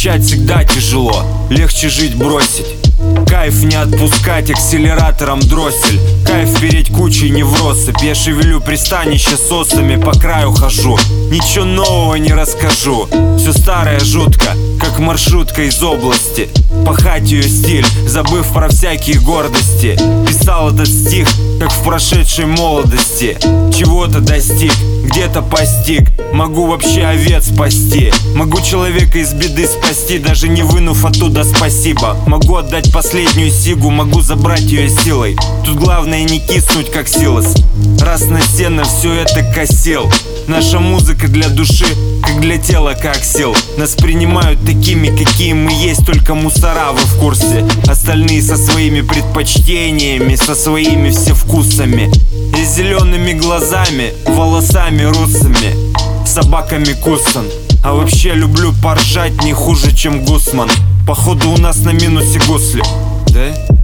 Начать всегда тяжело, легче жить бросить. Кайф не отпускать акселератором дроссель. Кайф переть кучей не в россыпь. Я шевелю пристанище сосами, по краю хожу. Ничего нового не расскажу. Все старое жутко, как маршрутка из области. Пахать ее стиль, забыв про всякие гордости. Писал этот стих, как в прошедшей молодости. Чего-то достиг, где-то постиг. Могу вообще овец спасти. Могу человека из беды спасти, даже не вынув оттуда спасибо. Могу отдать последнюю сигу, могу забрать ее силой. Тут главное не киснуть, как Силас. Раз на стены все это косил. Наша музыка для души, как для тела, как сил. Нас принимают такими, какие мы есть, только мусора, вы в курсе. Остальные со своими предпочтениями, со своими все вкусами. И зелеными глазами, волосами русыми, собаками кусан. А вообще люблю поржать не хуже, чем Гусман. Походу у нас на минусе гусли, да?